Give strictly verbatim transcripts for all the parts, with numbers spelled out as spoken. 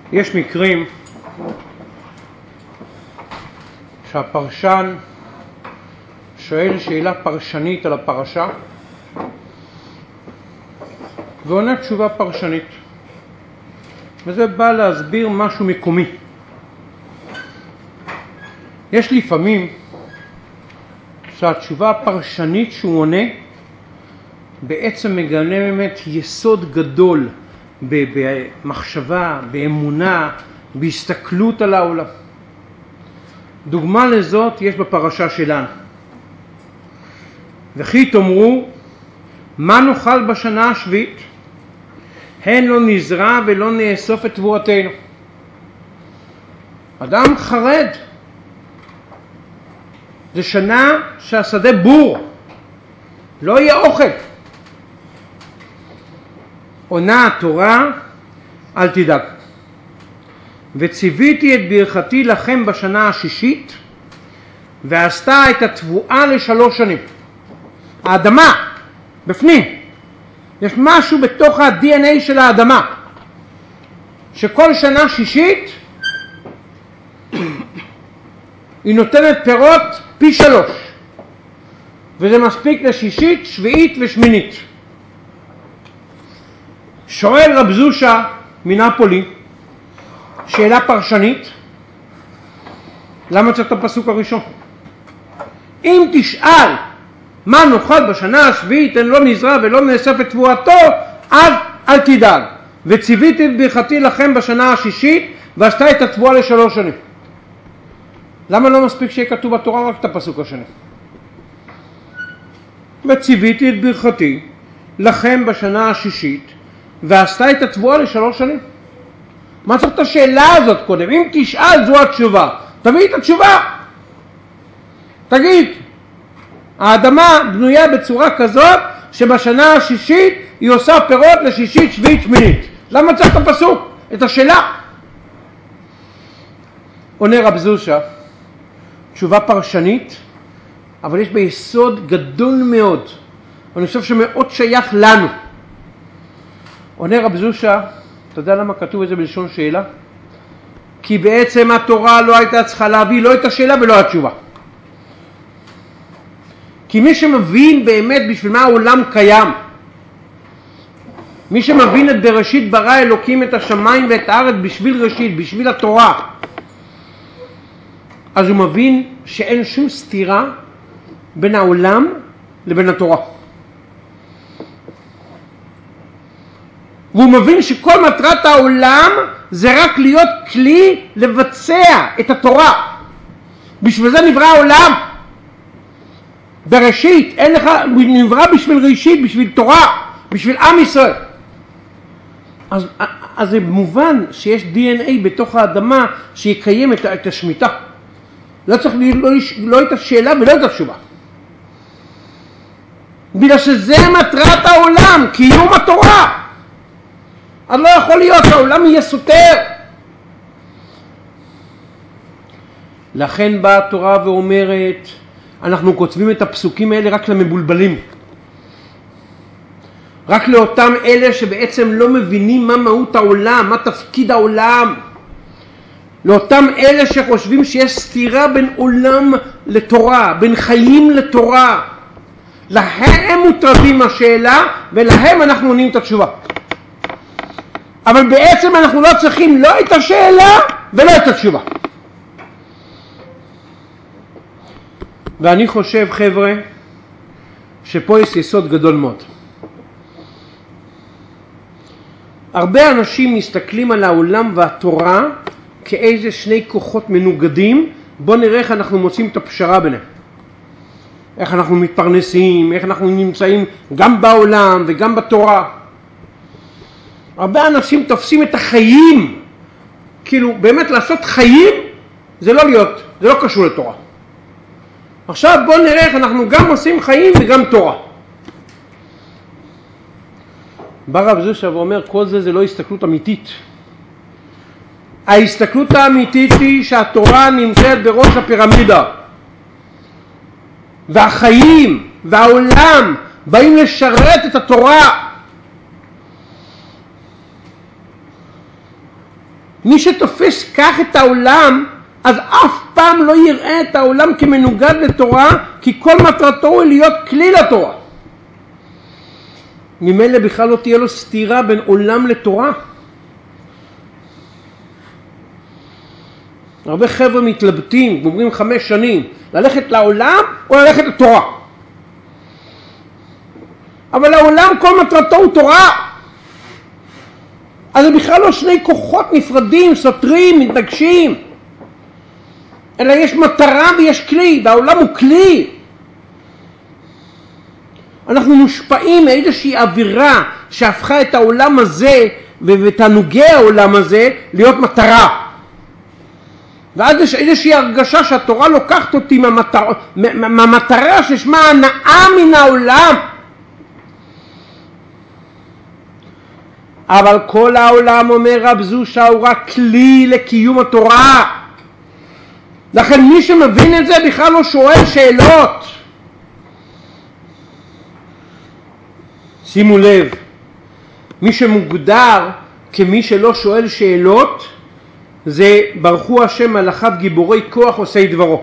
יש מקרים שהפרשן שואל שאלה פרשנית על הפרשה ועונה תשובה פרשנית, וזה בא להסביר משהו מקומי. יש לפעמים שהתשובה הפרשנית שהוא עונה בעצם מגלה באמת יסוד גדול במחשבה, באמונה, בהסתכלות על העולם. דוגמה לזאת יש בפרשה שלנו. וכי תאמרו, מה נאכל בשנה השביעית? הן לא נזרע ולא נאסוף את תבואתנו. אדם חרד. זה שנה שהשדה בור. לא יהיה אוכל. עונה התורה, אל תדאג. וציוויתי את ברכתי לכם בשנה השישית, ועשתה את התבואה לשלוש שנים. האדמה, בפנים. יש משהו בתוך ה-די אן איי של האדמה, שכל שנה שישית היא נותנת פירות פי שלוש. וזה מספיק לשישית, שביעית ושמינית. שואל רב זושה מנפולי, שאלה פרשנית, למה צריך את הפסוק הראשון? אם תשאל מה נאכל בשנה השביעית, אין לא נזרע ולא נאסף את תבואתו, אז אל תדאג. וציוויתי את ברכתי לכם בשנה השישית, ועשתה את התבואה לשלוש שנים. למה לא מספיק שיהיה כתוב בתורה רק את הפסוק השני? וציוויתי את ברכתי לכם בשנה השישית, ועשתה את התבואה לשלוש שנים. מה צריך את השאלה הזאת קודם? אם תשאל זו התשובה, תביא את התשובה. תגיד, האדמה בנויה בצורה כזאת שבשנה השישית היא עושה פירות לשישית, שביעית, שמינית. למה צריך את הפסוק? את השאלה. עונה רב זושה, תשובה פרשנית, אבל יש ביסוד גדול מאוד. אני חושב שמאוד שייך לנו. עונה רב זושה, אתה יודע למה כתוב את זה בלשון שאלה? כי בעצם התורה לא הייתה צריכה להביא לא את השאלה ולא התשובה. כי מי שמבין באמת בשביל מה העולם קיים, מי שמבין את בראשית ברא אלוקים את השמיים ואת הארץ בשביל ראשית, בשביל התורה, אז הוא מבין שאין שום סתירה בין העולם לבין התורה. והוא מבין שכל מטרת העולם זה רק להיות כלי לבצע את התורה. בשביל זה נברא העולם. בראשית, אין לך, נברא בשביל ראשית, בשביל תורה, בשביל עם ישראל. אז, אז זה מובן שיש די אן איי בתוך האדמה שיקיים את, את השמיטה. לא צריך לא, לא את השאלה ולא את התשובה. בגלל שזה מטרת העולם, קיום התורה. אז לא יכול להיות שהעולם יהיה סותר. לכן באה התורה ואומרת, אנחנו כותבים את הפסוקים האלה רק למבולבלים. רק לאותם אלה שבעצם לא מבינים מה מהות העולם, מה תפקיד העולם. לאותם אלה שחושבים שיש סתירה בין עולם לתורה, בין חיים לתורה. להם מוטרדים השאלה ולהם אנחנו עונים את התשובה. אבל בעצם אנחנו לא צריכים לא את השאלה ולא את התשובה. ואני חושב, חבר'ה, שפה יש יסוד גדול מאוד. הרבה אנשים מסתכלים על העולם והתורה כאיזה שני כוחות מנוגדים. בוא נראה איך אנחנו מוצאים את הפשרה ביניהם. איך אנחנו מתפרנסים, איך אנחנו נמצאים גם בעולם וגם בתורה. הרבה אנשים תופסים את החיים, כאילו באמת לעשות חיים זה לא להיות, זה לא קשור לתורה. עכשיו בוא נראה איך אנחנו גם עושים חיים וגם תורה. בא רב זושה ואומר, כל זה זה לא הסתכלות אמיתית. ההסתכלות האמיתית היא שהתורה נמצאת בראש הפירמידה. והחיים והעולם באים לשרת את התורה. התורה. מי שתופס כך את העולם, אז אף פעם לא יראה את העולם כמנוגד לתורה, כי כל מטרתו הוא להיות כלי לתורה. ממילא בכלל לא תהיה לו סתירה בין עולם לתורה. הרבה חבר'ה מתלבטים, אומרים חמש שנים, ללכת לעולם או ללכת לתורה. אבל העולם כל מטרתו הוא תורה. אז זה בכלל לא שני כוחות נפרדים, סותרים, מתנגשים. אלא יש מטרה ויש כלי, והעולם הוא כלי. אנחנו מושפעים מאיזושהי אווירה שהפכה את העולם הזה ותענוגי העולם הזה להיות מטרה. ואז יש איזושהי הרגשה שהתורה לוקחת אותי מהמטרה, מהמטרה ששמה הנאה מן העולם. אבל כל העולם, אומר רב זושה, הוא רק כלי לקיום התורה. לכן מי שמבין את זה בכלל לא שואל שאלות. שימו לב, מי שמוגדר כמי שלא שואל שאלות, זה ברכו השם מלאכיו גיבורי כוח עושי דברו.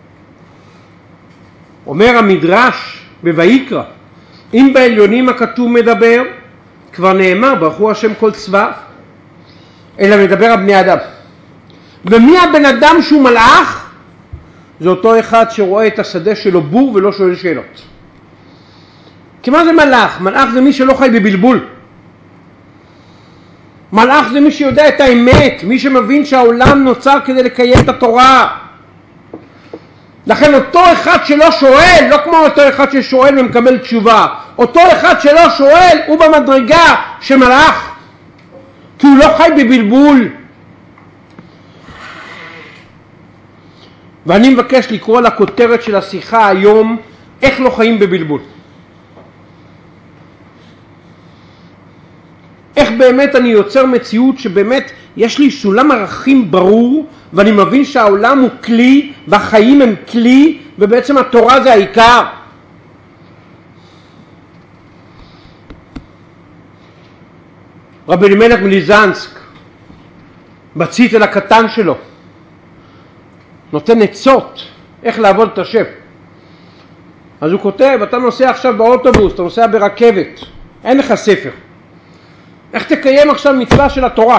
אומר המדרש בויקרא, אם בעליונים הכתוב מדבר, כבר נאמר ברכו השם כל צבא, אלא מדבר על בני אדם. ומי הבן אדם שהוא מלאך? זה אותו אחד שרואה את השדה שלו בור ולא שואל שאלות. כי מה זה מלאך? מלאך זה מי שלא חי בבלבול. מלאך זה מי שיודע את האמת, מי שמבין שהעולם נוצר כדי לקיים את התורה. לכן אותו אחד שלא שואל, לא כמו אותו אחד ששואל ומקבל תשובה, אותו אחד שלא שואל הוא במדרגה של מלאך, כי הוא לא חי בבלבול. ואני מבקש לקרוא לכותרת של השיחה היום, איך לא חיים בבלבול. איך באמת אני יוצר מציאות שבאמת יש לי סולם ערכים ברור, ואני מבין שהעולם הוא כלי והחיים הם כלי, ובעצם התורה זה העיקר. רבי אלימלך מליזנסק, בציטל הקטן שלו, נותן עצות איך לעבוד את השם. אז הוא כותב, אתה נוסע עכשיו באוטובוס, אתה נוסע ברכבת, אין לך ספר. איך תקיים עכשיו מצווה של התורה?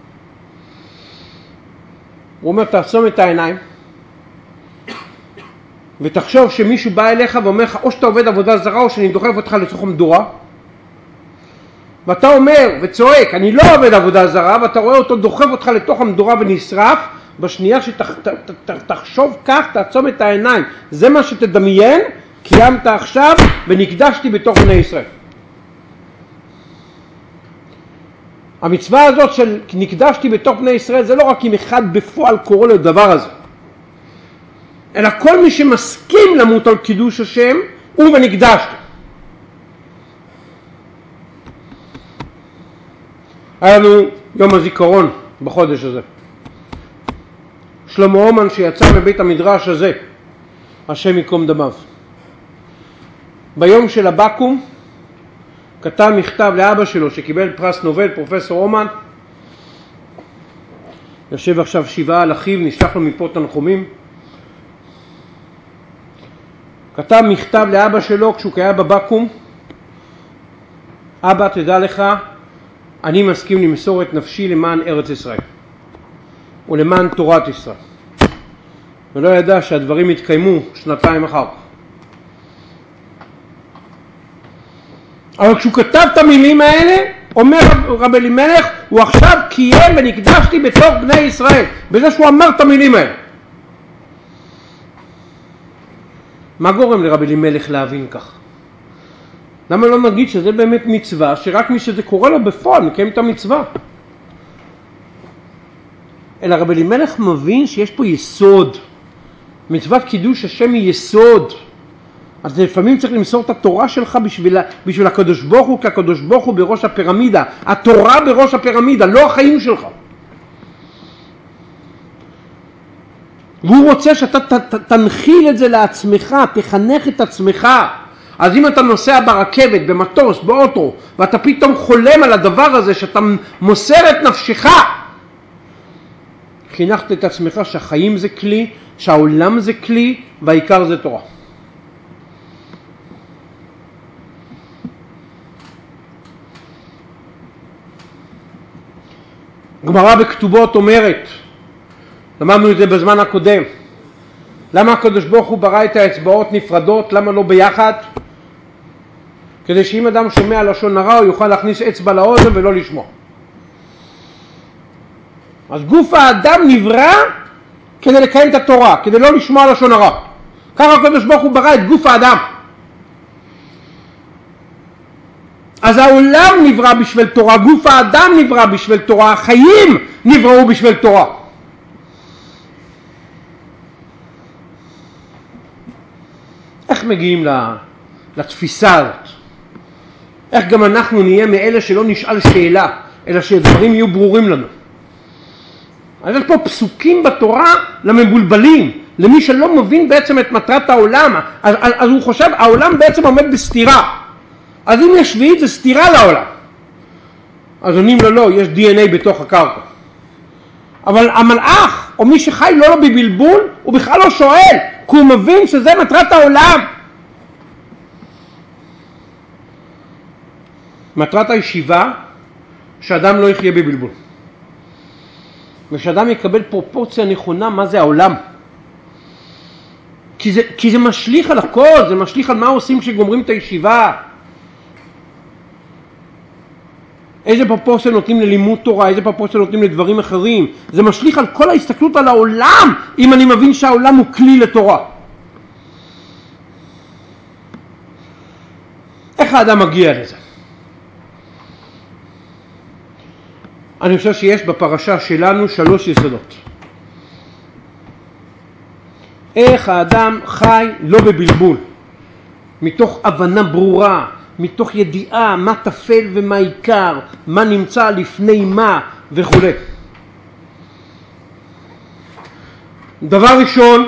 הוא אומר, תעצום את העיניים ותחשוב שמישהו בא אליך ואומר לך, או שאתה עובד עבודה זרה או שאני דוחף אותך לתוך המדורה, ואתה אומר וצועק, אני לא עובד עבודה זרה, ואתה רואה אותו דוחף אותך לתוך המדורה ונשרף. בשנייה שתחשוב כך, תעצום את העיניים, זה מה שתדמיין, קיימת עכשיו ונקדשתי בתוך בני ישראל. המצווה הזאת של נקדשתי בתוך בני ישראל, זה לא רק אם אחד בפועל קורא לדבר הזה, אלא כל מי שמסכים למות על קידוש השם, הוא ונקדשתי. היה לנו יום הזיכרון בחודש הזה. שלמה אומן שיצא מבית המדרש הזה, השם יקום דמיו, ביום של הבקו"ם כתב מכתב לאבא שלו שקיבל פרס נובל, פרופסור אומן. יושב עכשיו שבעה על אחיו, נשלח לו מפה תנחומים. כתב מכתב לאבא שלו כשהוא היה בבקו"ם, אבא, תדע לך, אני מסכים למסור את נפשי למען ארץ ישראל ולמען תורת ישראל. ולא ידע שהדברים יתקיימו שנתיים אחר כך. אבל כשהוא כתב את המילים האלה, אומר רבי אלימלך, הוא עכשיו קיים ונקדשתי בתוך בני ישראל, בזה שהוא אמר את המילים האלה. מה גורם לרבי אלימלך להבין כך? למה לא נגיד שזה באמת מצווה, שרק מי שזה קורה לו בפועל מקיים את המצווה? אלא רבי אלימלך מבין שיש פה יסוד. מצוות קידוש השם היא יסוד. אז לפעמים צריך למסור את התורה שלך בשביל, בשביל הקדוש ברוך הוא, כי הקדוש ברוך הוא בראש הפירמידה. התורה בראש הפירמידה, לא החיים שלך. והוא רוצה שאתה ת, ת, תנחיל את זה לעצמך, תחנך את עצמך. אז אם אתה נוסע ברכבת, במטוס, באוטו, ואתה פתאום חולם על הדבר הזה, שאתה מוסר את נפשך, חינכת את עצמך שהחיים זה כלי, שהעולם זה כלי, והעיקר זה תורה. גמרא בכתובות אומרת, למדנו את זה בזמן הקודם, למה הקדוש ברוך הוא ברא את האצבעות נפרדות, למה לא ביחד? כדי שאם אדם שומע לשון הרע הוא יוכל להכניס אצבע לאוזן ולא לשמוע. אז גוף האדם נברא כדי לקיים את התורה, כדי לא לשמוע לשון הרע. ככה הקדוש ברוך הוא ברא את גוף האדם. אז העולם נברא בשביל תורה, גוף האדם נברא בשביל תורה, החיים נבראו בשביל תורה. איך מגיעים לתפיסה הזאת? איך גם אנחנו נהיה מאלה שלא נשאל שאלה, אלא שדברים יהיו ברורים לנו? אז יש פה פסוקים בתורה למבולבלים, למי שלא מבין בעצם את מטרת העולם, אז, אז, אז הוא חושב העולם בעצם עומד בסתירה. אז אם יש שביעית זה סתירה לעולם. אז עונים לו לא, יש די אן איי בתוך הקרקע. אבל המלאך או מי שחי לא לו בבלבול הוא בכלל לא שואל, כי הוא מבין שזה מטרת העולם. מטרת הישיבה שאדם לא יחיה בבלבול, ושאדם יקבל פרופורציה נכונה מה זה העולם, כי זה, כי זה משליך על הכל, זה משליך על מה עושים כשגומרים את הישיבה, איזה פרופורציה נותנים ללימוד תורה, איזה פרופורציה נותנים לדברים אחרים, זה משליך על כל ההסתכלות על העולם, אם אני מבין שהעולם הוא כלי לתורה. איך האדם מגיע לזה? אני חושב שיש בפרשה שלנו שלוש יסודות. איך האדם חי לא בבלבול, מתוך הבנה ברורה, מתוך ידיעה מה תפל ומה עיקר, מה נמצא לפני מה וכו'. דבר ראשון,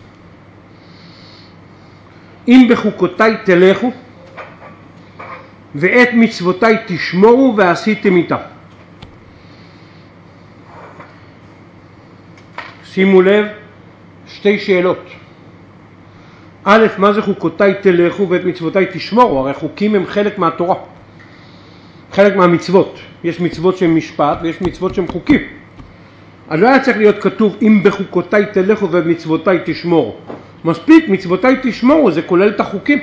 אם בחוקותיי תלכו ואת מצוותיי תשמורו ועשיתם איתם. שימו לב, שתי שאלות. א', מה זה חוקותיי תלכו ואת מצוותיי תשמורו? הרי חוקים הם חלק מהתורה, חלק מהמצוות. יש מצוות שהן משפט ויש מצוות שהן חוקים. אז לא היה צריך להיות כתוב אם בחוקותיי תלכו ואת מצוותיי תשמורו. מספיק, מצוותיי תשמורו, זה כולל את החוקים.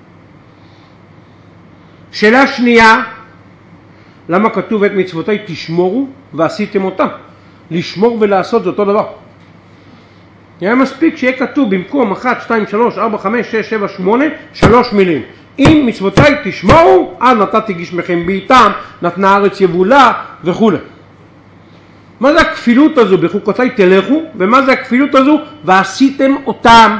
שאלה שנייה, למה כתוב את מצוותיי תשמורו ועשיתם אותם? לשמור ולעשות זה אותו דבר. היה מספיק שיהיה כתוב במקום אחת, שתיים, שלוש, ארבע, חמש, שש, שבע, שמונה, שלוש מילים. אם מצוותיי תשמורו, אז נתתי גשמכם בעיתם, נתנה הארץ יבולה וכו'. מה זה הכפילות הזו? בחוקותיי תלכו, ומה זה הכפילות הזו? ועשיתם אותם.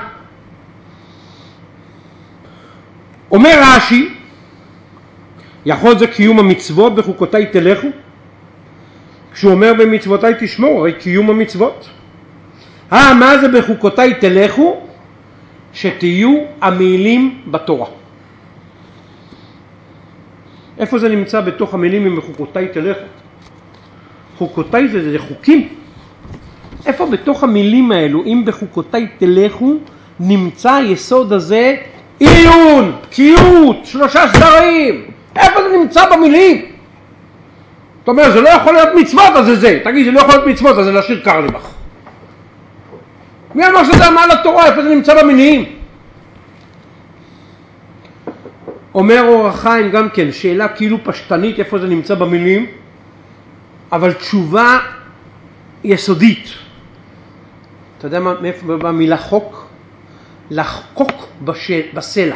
אומר רש"י, יכול זה קיום המצוות בחוקותיי תלכו? כשהוא אומר במצוותיי תשמורו, הרי קיום המצוות. אה, מה זה בחוקותיי תלכו? שתהיו המילים בתורה. איפה זה נמצא בתוך המילים עם בחוקותיי תלכו? חוקותיי זה, זה חוקים. איפה בתוך המילים האלו, אם בחוקותיי תלכו, נמצא היסוד הזה, עיון, בקיאות, שלושה סדרים. איפה זה נמצא במילים? זאת אומרת, זה לא יכול להיות מצוות, אז זה זה. תגיד, זה לא יכול להיות מצוות, אז זה לשיר קרליבך. מי אמר שזה מעל התורה? איפה זה נמצא במילים? אומר אור החיים גם כן, שאלה כאילו פשטנית איפה זה נמצא במילים, אבל תשובה יסודית. אתה יודע מה, מאיפה במילה חוק? לחקוק בשל, בסלע.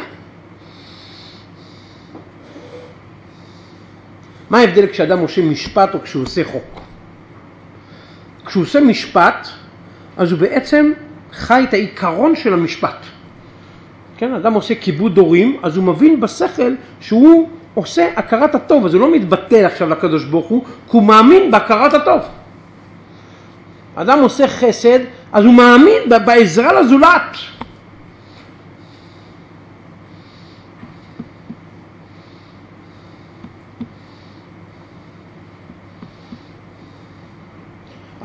מה ההבדל כשאדם עושה משפט או כשהוא עושה חוק? כשהוא עושה משפט, אז הוא בעצם חי את העיקרון של המשפט. כן, אדם עושה כיבוד הורים, אז הוא מבין בשכל שהוא עושה הכרת הטוב, אז הוא לא מתבטל עכשיו לקדוש ברוך הוא, כי הוא מאמין בהכרת הטוב. אדם עושה חסד, אז הוא מאמין בעזרה לזולת.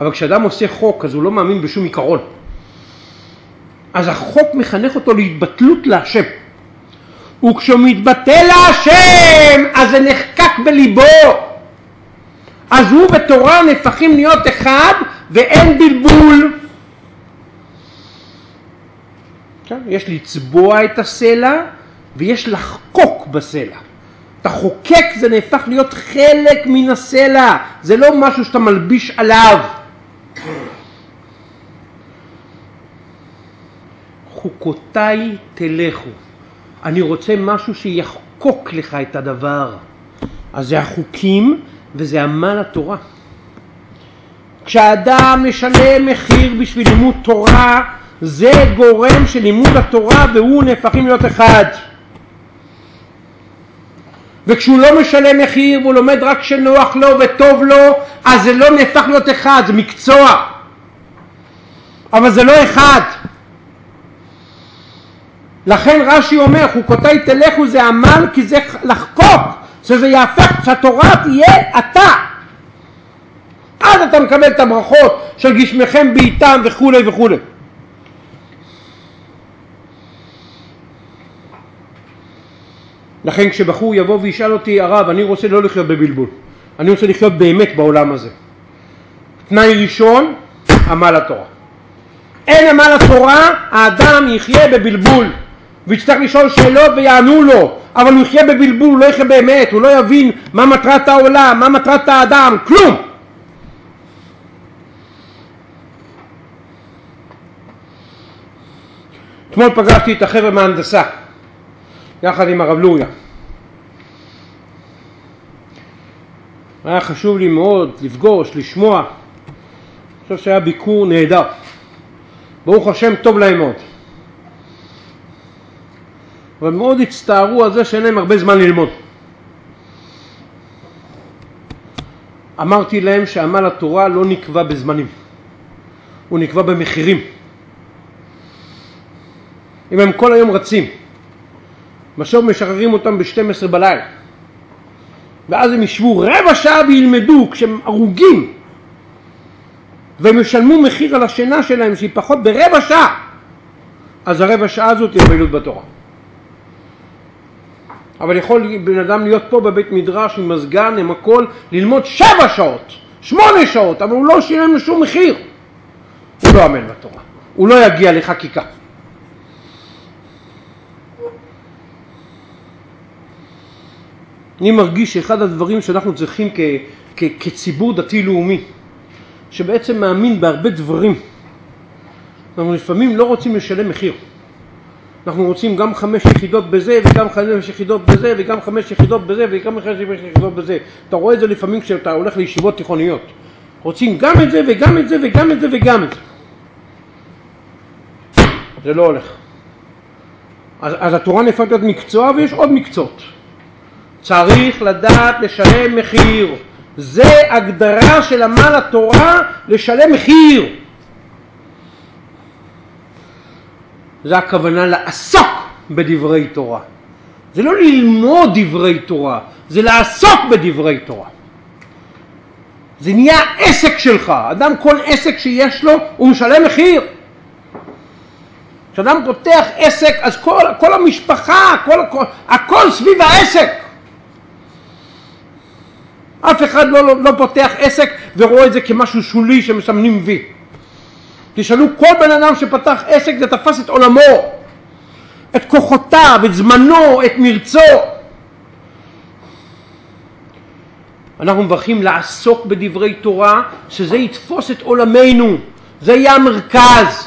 אבל כשאדם עושה חוק אז הוא לא מאמין בשום עיקרון. אז החוק מחנך אותו להתבטלות להשם. וכשהוא מתבטל להשם אז זה נחקק בליבו. אז הוא ותורה נהפכים להיות אחד ואין בלבול. יש לצבוע את הסלע ויש לחקוק בסלע. אתה חוקק, זה נהפך להיות חלק מן הסלע, זה לא משהו שאתה מלביש עליו. חוקותיי תלכו. אני רוצה משהו שיחקוק לך את הדבר. אז זה החוקים וזה עמל התורה. כשאדם משלם מחיר בשביל לימוד תורה, זה גורם של לימוד התורה והוא נהפכים להיות אחד. וכשהוא לא משלם מחיר והוא לומד רק שנוח לו וטוב לו, אז זה לא נהפך להיות אחד, זה מקצוע. אבל זה לא אחד. לכן רש"י אומר, חוקותיי תלכו זה עמל כי זה לחקוק, שזה יהפך, שהתורה תהיה אתה. אז אתה מקבל את הברכות של גשמכם בעיתם וכו' וכו'. לכן כשבחור יבוא וישאל אותי, הרב, אני רוצה לא לחיות בבלבול, אני רוצה לחיות באמת בעולם הזה. תנאי ראשון, עמל התורה. אין עמל התורה, האדם יחיה בבלבול, ויצטרך לשאול שאלות ויענו לו, אבל הוא יחיה בבלבול, הוא לא יחיה באמת, הוא לא יבין מה מטרת העולם, מה מטרת האדם, כלום. אתמול פגשתי את החבר'ה מההנדסה, יחד עם הרב לוריה. היה חשוב לי מאוד לפגוש, לשמוע. אני חושב שהיה ביקור נהדר. ברוך השם, טוב להם מאוד. אבל מאוד הצטערו על זה שאין להם הרבה זמן ללמוד. אמרתי להם שעמל התורה לא נקבע בזמנים. הוא נקבע במחירים. אם הם כל היום רצים, משוב משחררים אותם ב-שתים עשרה בלילה. ואז הם ישבו רבע שעה וילמדו כשהם הרוגים. והם ישלמו מחיר על השינה שלהם שהיא פחות ברבע שעה. אז הרבע שעה הזאת היא פעילות בתורה. אבל יכול בן אדם להיות פה בבית מדרש עם מזגן, עם הכל, ללמוד שבע שעות, שמונה שעות, אבל הוא לא שילם לשום מחיר. הוא לא עמל בתורה. הוא לא יגיע לחקיקה. אני מרגיש שאחד הדברים שאנחנו צריכים כ- כ- כציבור דתי לאומי, שבעצם מאמין בהרבה דברים, אנחנו לפעמים לא רוצים לשלם מחיר. אנחנו רוצים גם חמש יחידות בזה, וגם חמש יחידות בזה, וגם חמש יחידות בזה, וגם חמש יחידות בזה. אתה רואה את זה לפעמים כשאתה הולך לישיבות תיכוניות. רוצים גם את זה, וגם את זה, וגם את זה, וגם את זה. זה לא הולך. אז, אז התורה נהפכת להיות מקצוע, ויש עוד מקצועות. צריך לדעת לשלם מחיר. זה הגדרה של עמל התורה, לשלם מחיר. זה הכוונה לעסוק בדברי תורה. זה לא ללמוד דברי תורה, זה לעסוק בדברי תורה. זה נהיה עסק שלך. אדם, כל עסק שיש לו הוא משלם מחיר. כשאדם פותח עסק אז כל, כל המשפחה, כל, כל, הכל סביב העסק. אף אחד לא, לא, לא פותח עסק ורואה את זה כמשהו שולי שמסמנים וי. תשאלו, כל בן אדם שפתח עסק זה תפס את עולמו, את כוחותיו, את זמנו, את מרצו. אנחנו מברכים לעסוק בדברי תורה, שזה יתפוס את עולמנו, זה יהיה המרכז.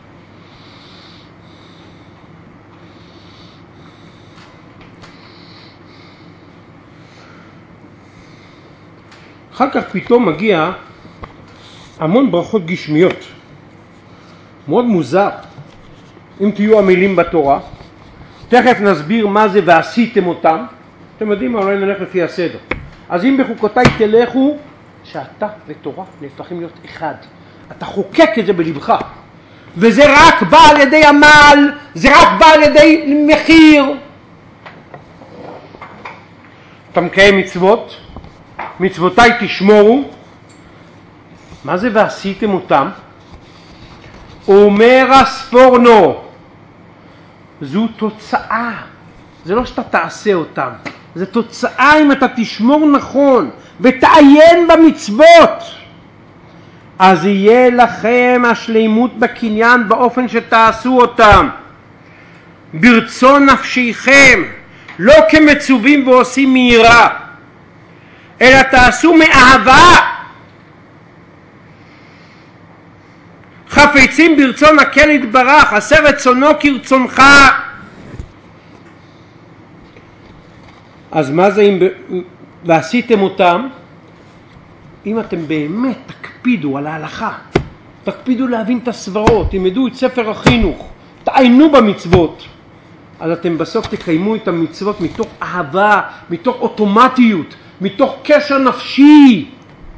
אחר כך פתאום מגיע המון ברכות גשמיות. מאוד מוזר. אם תהיו המילים בתורה, תכף נסביר מה זה ועשיתם אותם. אתם יודעים מה, אולי נלך לפי הסדר. אז אם בחוקותיי תלכו, שאתה ותורה נהפכים להיות אחד. אתה חוקק את זה בלבך. וזה רק בא על ידי עמל, זה רק בא על ידי מחיר. אתה מקיים מצוות, מצוותיי תשמורו, מה זה ועשיתם אותם? אומר הספורנו, זו תוצאה, זה לא שאתה תעשה אותם, זה תוצאה אם אתה תשמור נכון ותעיין במצוות, אז יהיה לכם השלימות בקניין באופן שתעשו אותם ברצון נפשיכם, לא כמצווים ועושים מהירה, אלא תעשו מאהבה, חפצים ברצון הקל יתברך, עשה רצונו כרצונך. אז מה זה אם ועשיתם אותם? אם אתם באמת תקפידו על ההלכה, תקפידו להבין את הסברות, תלמדו את ספר החינוך, תעיינו במצוות, אז אתם בסוף תקיימו את המצוות מתוך אהבה, מתוך אוטומטיות, מתוך קשר נפשי.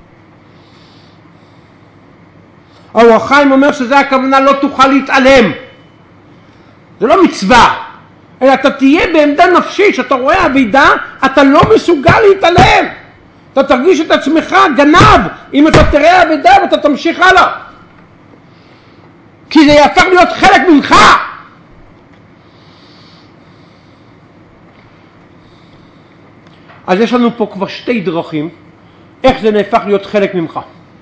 האור החיים אומר שזה הכוונה, לא תוכל להתעלם. זה לא מצווה, אלא אתה תהיה בעמדה נפשית, שאתה רואה עבידה, אתה לא מסוגל להתעלם. אתה תרגיש את עצמך גנב אם אתה תראה עבידה ואתה תמשיך הלאה. כי זה יהפך להיות חלק ממך. אז יש לנו פה כבר שתי דרכים, איך זה נהפך להיות חלק ממך.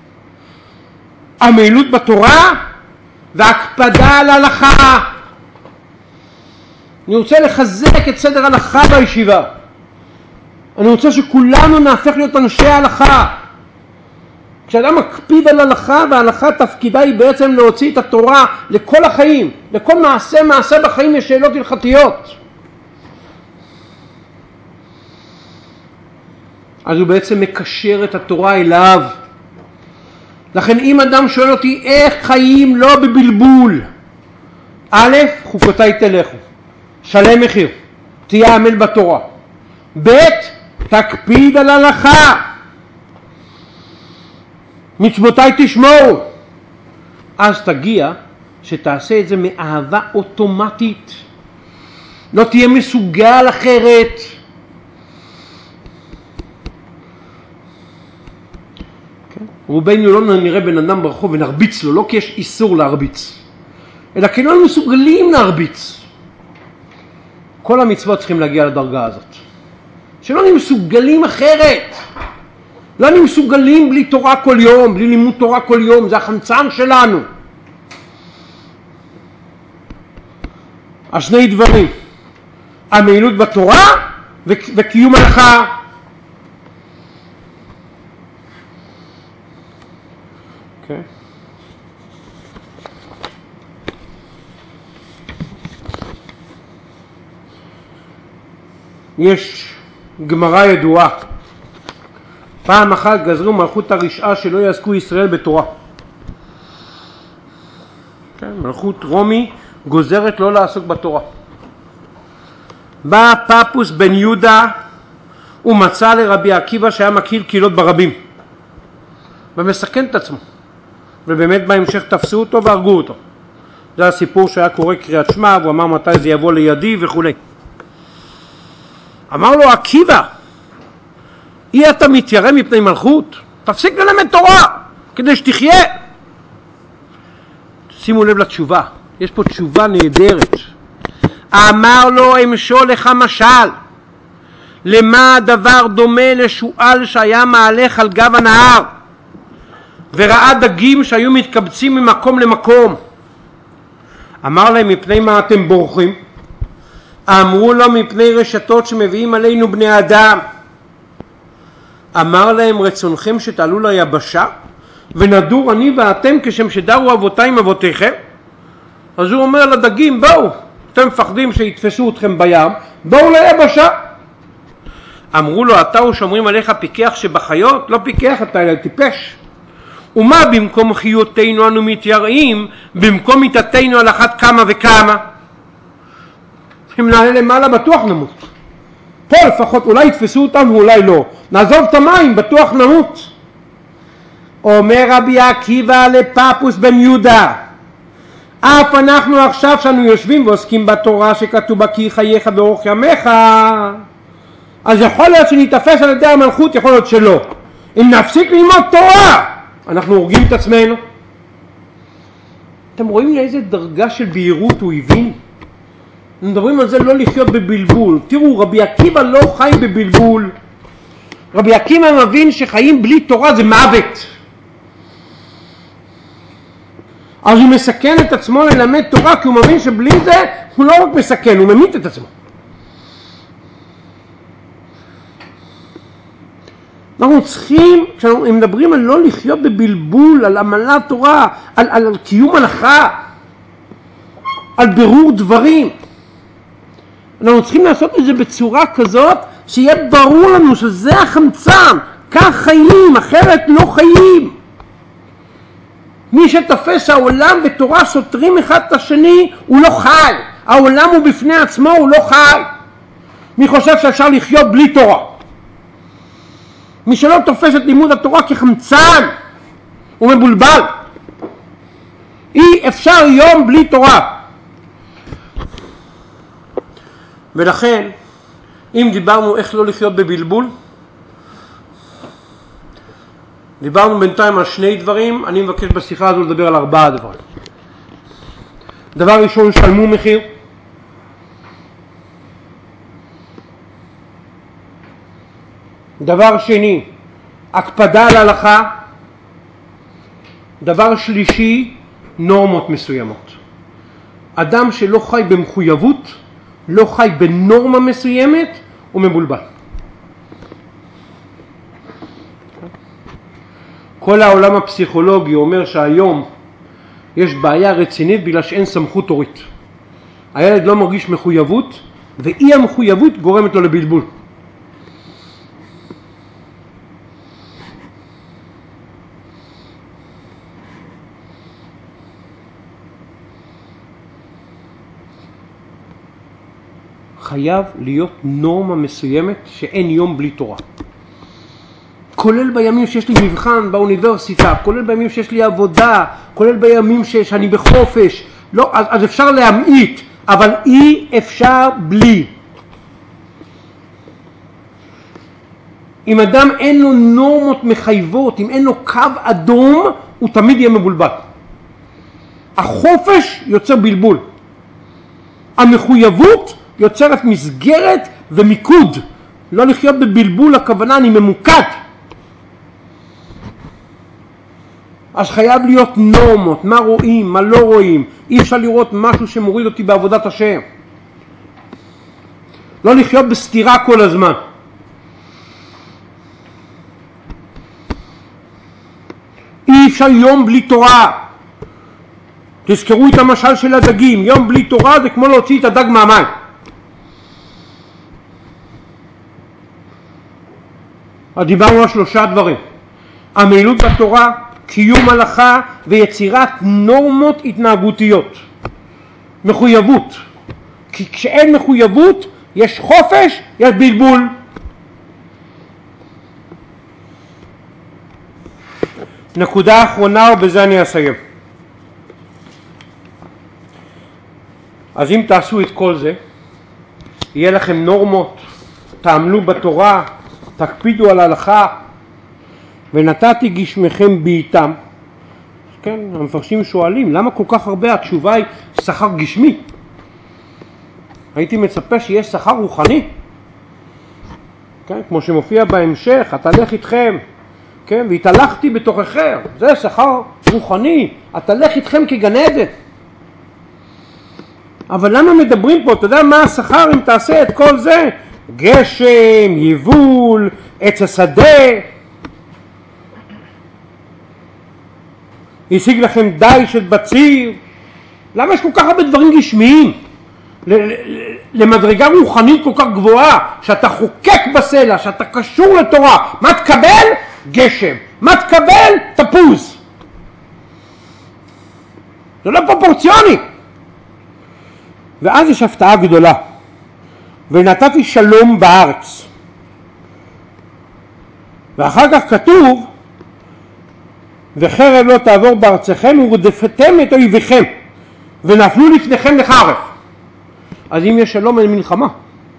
המעילות בתורה והקפדה על ההלכה. אני רוצה לחזק את סדר ההלכה בישיבה. אני רוצה שכולנו נהפך להיות אנשי ההלכה. כשאדם מקפיד על ההלכה, וההלכה תפקידה היא בעצם להוציא את התורה לכל החיים, לכל מעשה מעשה בחיים יש שאלות הלכתיות. אז הוא בעצם מקשר את התורה אליו. לכן אם אדם שואל אותי איך חיים לא בבלבול, א', חוקותיי תלכו, שלם מחיר, תהיה עמל בתורה, ב', תקפיד על הלכה, מצוותיי תשמור, אז תגיע שתעשה את זה מאהבה אוטומטית, לא תהיה מסוגל אחרת. רובנו לא נראה בן אדם ברחוב ונרביץ לו, לא כי יש איסור להרביץ, אלא כי לא מסוגלים להרביץ. כל המצוות צריכים להגיע לדרגה הזאת, שלא נהיה מסוגלים אחרת, לא נהיה מסוגלים בלי תורה כל יום, בלי לימוד תורה כל יום, זה החמצן שלנו. אז שני דברים, המעילות בתורה וקיום ההלכה. Okay. יש גמרא ידועה, פעם אחת גזרו מלכות הרשעה שלא יעסקו ישראל בתורה. Okay. מלכות רומי גוזרת לא לעסוק בתורה. בא פפוס בן יהודה ומצא לרבי עקיבא שהיה מכיר קהילות ברבים ומסכן את עצמו, ובאמת בהמשך תפסו אותו והרגו אותו. זה הסיפור שהיה קורא קריאת שמע, והוא אמר מתי זה יבוא לידי וכו'. אמר לו עקיבא, אי אתה מתיירא מפני מלכות? תפסיק ללמד תורה כדי שתחיה. שימו לב לתשובה, יש פה תשובה נהדרת. אמר לו אמשול לך משל, למה הדבר דומה לשועל שהיה מהלך על גב הנהר וראה דגים שהיו מתקבצים ממקום למקום. אמר להם, מפני מה אתם בורחים? אמרו לו, מפני רשתות שמביאים עלינו בני אדם. אמר להם, רצונכם שתעלו ליבשה ונדור אני ואתם כשם שדרו אבותיי עם אבותיכם? אז הוא אומר לדגים, בואו, אתם מפחדים שיתפסו אתכם בים, בואו ליבשה. אמרו לו, אתה הוא שומרים עליך פיקח שבחיות? לא פיקח אתה אלא טיפש. ומה במקום חיותינו אנו מתייראים, במקום מיתתנו על אחת כמה וכמה? אם נעלה למעלה בטוח נמות. פה לפחות אולי יתפסו אותנו אולי לא, נעזוב את המים בטוח נמות. אומר רבי עקיבא לפפוס בן יהודה, אף אנחנו עכשיו שאנו יושבים ועוסקים בתורה שכתוב בה כי חייך באורך ימיך, אז יכול להיות שנתפס על ידי המלכות, יכול להיות שלא. אם נפסיק ללמוד תורה אנחנו הורגים את עצמנו. אתם רואים לאיזה דרגה של בהירות הוא הבין? מדברים על זה לא לחיות בבלבול. תראו, רבי עקיבא לא חי בבלבול. רבי עקיבא מבין שחיים בלי תורה זה מוות. אז הוא מסכן את עצמו ללמד תורה, כי הוא מבין שבלי זה הוא לא רק מסכן, הוא ממית את עצמו. אנחנו צריכים, כשאנחנו מדברים על לא לחיות בבלבול, על עמלת תורה, על, על, על קיום הלכה, על בירור דברים, אנחנו צריכים לעשות את זה בצורה כזאת שיהיה ברור לנו שזה החמצן, כך חיים, אחרת לא חיים. מי שתופס העולם ותורה סותרים אחד את השני, הוא לא חי. העולם הוא בפני עצמו, הוא לא חי. מי חושב שאפשר לחיות בלי תורה? מי שלא תופס את לימוד התורה כחמצן, הוא מבולבל. אי אפשר יום בלי תורה. ולכן, אם דיברנו איך לא לחיות בבלבול, דיברנו בינתיים על שני דברים, אני מבקש בשיחה הזו לדבר על ארבעה דברים. דבר ראשון, שלמו מחיר. דבר שני, הקפדה על הלכה. דבר שלישי, נורמות מסוימות. אדם שלא חי במחויבות, לא חי בנורמה מסוימת, הוא מבולבל. כל העולם הפסיכולוגי אומר שהיום יש בעיה רצינית בגלל שאין סמכות הורית. הילד לא מרגיש מחויבות, ואי המחויבות גורמת לו לבלבול. חייב להיות נורמה מסוימת שאין יום בלי תורה. כולל בימים שיש לי מבחן באוניברסיטה, כולל בימים שיש לי עבודה, כולל בימים שאני בחופש. לא, אז, אז אפשר להמעיט, אבל אי אפשר בלי. אם אדם אין לו נורמות מחייבות, אם אין לו קו אדום, הוא תמיד יהיה מבולבל. החופש יוצר בלבול. המחויבות יוצרת מסגרת ומיקוד. לא לחיות בבלבול, הכוונה אני ממוקד. אז חייב להיות נורמות, מה רואים, מה לא רואים. אי אפשר לראות משהו שמוריד אותי בעבודת השם. לא לחיות בסתירה כל הזמן. אי אפשר יום בלי תורה. תזכרו את המשל של הדגים, יום בלי תורה זה כמו להוציא את הדג מהמים. אז דיברנו על שלושה דברים. המעילות בתורה, קיום הלכה ויצירת נורמות התנהגותיות. מחויבות. כי כשאין מחויבות יש חופש, יש בלבול. נקודה אחרונה ובזה אני אסיים. אז אם תעשו את כל זה, יהיה לכם נורמות, תעמלו בתורה, תקפידו על ההלכה, ונתתי גשמכם בעיתם. כן, המפרשים שואלים, למה כל כך הרבה? התשובה היא שכר גשמי. הייתי מצפה שיש שכר רוחני. כן, כמו שמופיע בהמשך, אתהלך איתכם, כן, והתהלכתי בתוככם. זה שכר רוחני, אתהלך איתכם כגן עדן. אבל למה מדברים פה? אתה יודע מה השכר אם תעשה את כל זה? גשם, יבול, עץ השדה. השיג לכם די של בציר. למה יש כל כך הרבה דברים גשמיים? למדרגה רוחנית כל כך גבוהה, שאתה חוקק בסלע, שאתה קשור לתורה. מה תקבל? גשם. מה תקבל? תפוז. זה לא פרופורציוני. ואז יש הפתעה גדולה. ונתתי שלום בארץ. ואחר כך כתוב, וחרב לא תעבור בארצכם ורדפתם את אויביכם ונפלו לפניכם לחרב. אז אם יש שלום אין מלחמה.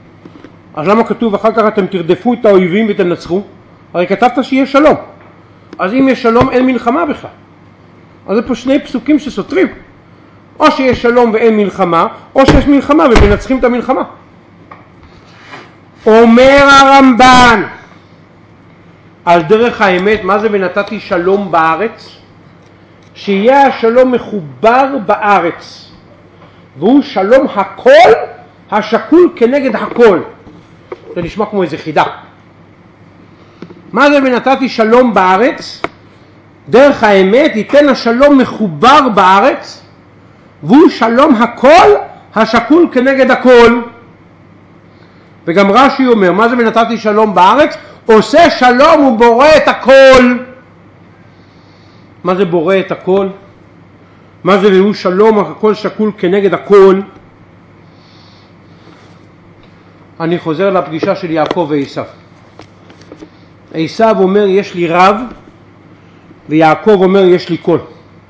אז למה כתוב אחר כך אתם תרדפו את האויבים ותנצחו? הרי כתבת שיהיה שלום. אז אם יש שלום אין מלחמה בכלל. אז זה פה שני פסוקים שסותרים. או שיש שלום ואין מלחמה, או שיש מלחמה ומנצחים את המלחמה. אומר הרמב"ן, על דרך האמת, מה זה ונתתי שלום בארץ? שיהיה השלום מחובר בארץ, והוא שלום הכל השקול כנגד הכל. זה נשמע כמו איזה חידה. מה זה ונתתי שלום בארץ? דרך האמת ייתן השלום מחובר בארץ, והוא שלום הכל השקול כנגד הכל. וגם רש"י אומר, מה זה ונתתי שלום בארץ? עושה שלום ובורא את הכל. מה זה בורא את הכל? מה זה והוא שלום הכל שקול כנגד הכל? אני חוזר לפגישה של יעקב ועשיו. עשיו אומר יש לי רב, ויעקב אומר יש לי קול.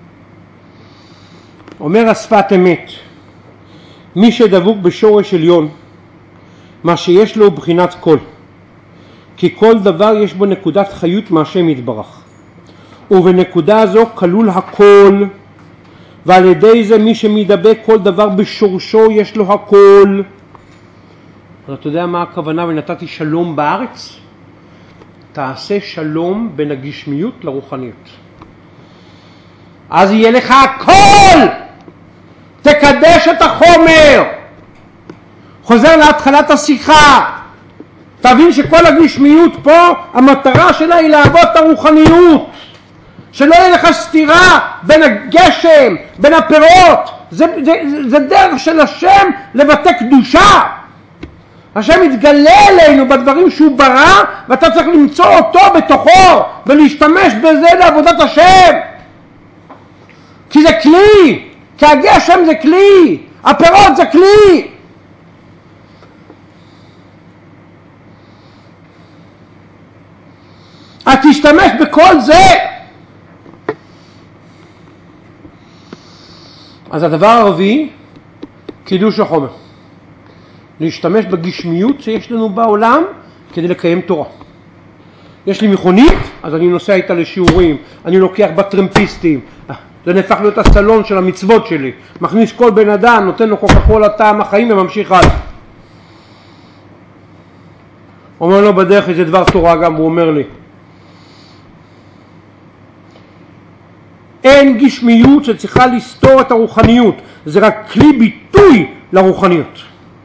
אומר השפת אמת, מי שדבוק בשורש עליון, מה שיש לו בחינת קול, כי כל דבר יש בו נקודת חיות מהשם יתברך, ובנקודה זו כלול הכל, ועל ידי זה מי שמדבק כל דבר בשורשו יש לו הכל. אתה יודע מה הכוונה ונתתי שלום בארץ? תעשה שלום בין הגשמיות לרוחניות, אז יהיה לך הכל. תקדש את החומר. חוזר להתחלת השיחה, תבין שכל הגשמיות פה המטרה שלה היא לעבוד את הרוחניות, שלא יהיה לך סתירה בין הגשם, בין הפירות. זה, זה, זה דרך של השם לבטא קדושה. השם מתגלה אלינו בדברים שהוא ברא, ואתה צריך למצוא אותו בתוכו ולהשתמש בזה לעבודת השם, כי זה כלי, כי הגשם זה כלי, הפירות זה כלי. אז תשתמש בכל זה. אז הדבר הרביעי, קידוש החומר. להשתמש בגשמיות שיש לנו בעולם כדי לקיים תורה. יש לי מכונית, אז אני נוסע איתה לשיעורים, אני לוקח בטרמפיסטים, זה נהפך להיות הסלון של המצוות שלי, מכניס כל בן אדם, נותן לו קוקה קולה טעם החיים וממשיך הלאה. אומר לו בדרך איזה דבר תורה גם, הוא אומר לי, אין גשמיות שצריכה לסתור את הרוחניות, זה רק כלי ביטוי לרוחניות.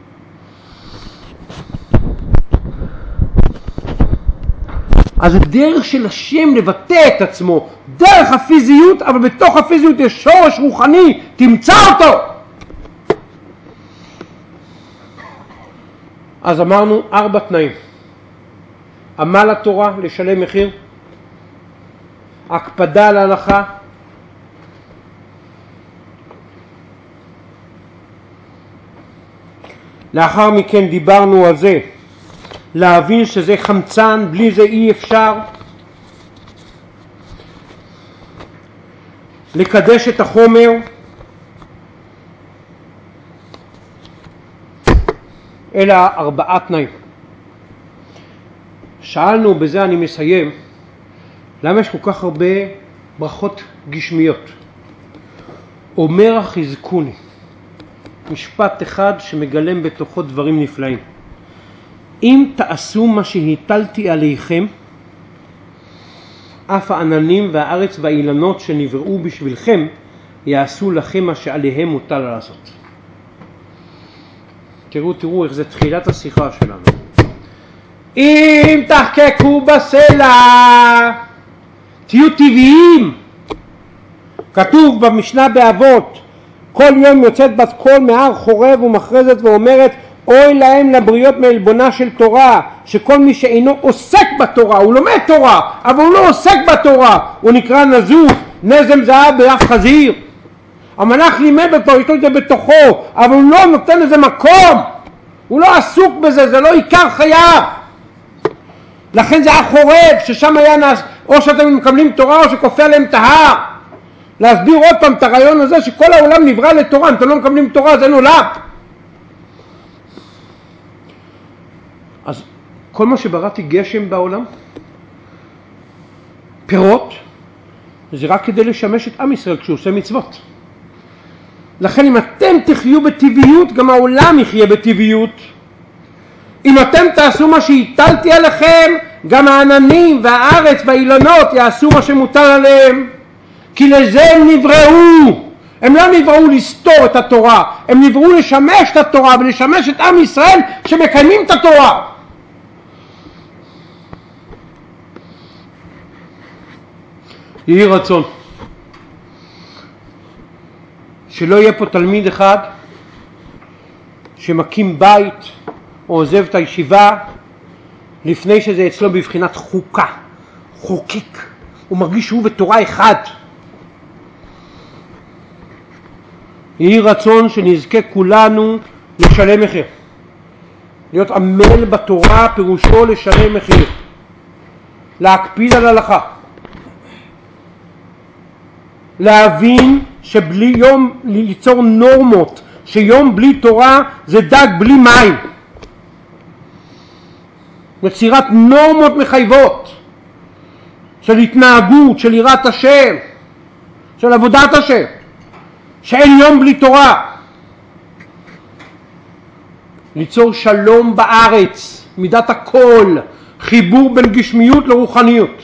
אז זה דרך של השם לבטא את עצמו, דרך הפיזיות, אבל בתוך הפיזיות יש שורש רוחני, תמצא אותו. אז אמרנו ארבע תנאים: עמל התורה, לשלם מחיר, הקפדה על ההלכה, לאחר מכן דיברנו על זה, להבין שזה חמצן, בלי זה אי אפשר, לקדש את החומר, אלה ארבעה תנאים. שאלנו, בזה אני מסיים, למה יש כל כך הרבה ברכות גשמיות? אומר החזקוני, משפט אחד שמגלם בתוכו דברים נפלאים. אם תעשו מה שהטלתי עליכם, אף העננים והארץ והאילנות שנבראו בשבילכם יעשו לכם מה שעליהם מוטל לעשות. תראו, תראו איך זה תחילת השיחה שלנו. אם תחקקו בסלע, תהיו טבעיים. כתוב במשנה באבות, כל יום יוצאת בת קול מהר חורב ומכרזת ואומרת, אוי להם לבריות מעלבונה של תורה, שכל מי שאינו עוסק בתורה, הוא לומד תורה, אבל הוא לא עוסק בתורה, הוא נקרא נזוף, נזם זהב באף חזיר. המלאך לימד אותו, יש לו את זה בתוכו, אבל הוא לא נותן לזה מקום, הוא לא עסוק בזה, זה לא עיקר חייו. לכן זה החורב, ששם היה נס, או שאתם מקבלים תורה או שכופה עליהם את ההר. להסביר עוד פעם את הרעיון הזה שכל העולם נברא לתורה, אם אתם לא מקבלים תורה זה נולד. אז כל מה שבראתי גשם בעולם, פירות, זה רק כדי לשמש את עם ישראל כשהוא עושה מצוות. לכן אם אתם תחיו בטבעיות, גם העולם יחיה בטבעיות. אם אתם תעשו מה שהטלתי עליכם, גם העננים והארץ והאילנות יעשו מה שמוטל עליהם. כי לזה הם נבראו. הם לא נבראו לסתור את התורה, הם נבראו לשמש את התורה ולשמש את עם ישראל שמקיימים את התורה. יהי רצון שלא יהיה פה תלמיד אחד שמקים בית או עוזב את הישיבה לפני שזה אצלו בבחינת חוקה, חוקיק. הוא מרגיש שהוא ותורה אחד. יהי רצון שנזכה כולנו לשלם מחיר. להיות עמל בתורה פירושו לשלם מחיר. להקפיד על הלכה. להבין שבלי יום, ליצור נורמות, שיום בלי תורה זה דג בלי מים. יצירת נורמות מחייבות של התנהגות, של יראת השם, של עבודת השם. שאין יום בלי תורה. ליצור שלום בארץ, מידת הכל, חיבור בין גשמיות לרוחניות.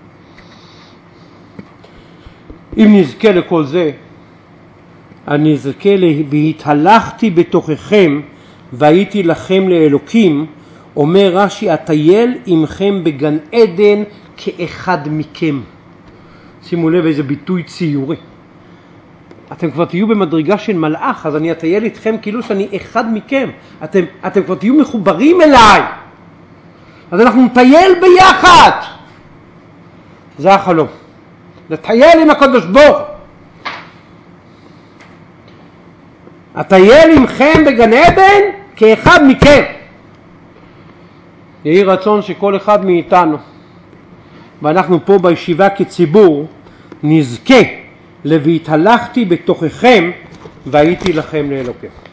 אם נזכה לכל זה, אני נזכה והתהלכתי בתוככם והייתי לכם לאלוקים, אומר רש"י, אטייל עמכם בגן עדן כאחד מכם. שימו לב איזה ביטוי ציורי. אתם כבר תהיו במדרגה של מלאך, אז אני אטייל איתכם כאילו שאני אחד מכם. אתם, אתם כבר תהיו מחוברים אליי. אז אנחנו נטייל ביחד. זה החלום. לטייל עם הקדוש ברוך. אטייל עמכם בגן עדן כאחד מכם. יהי רצון שכל אחד מאיתנו, ואנחנו פה בישיבה כציבור, נזכה ל"והתהלכתי בתוככם והייתי לכם לאלוקים".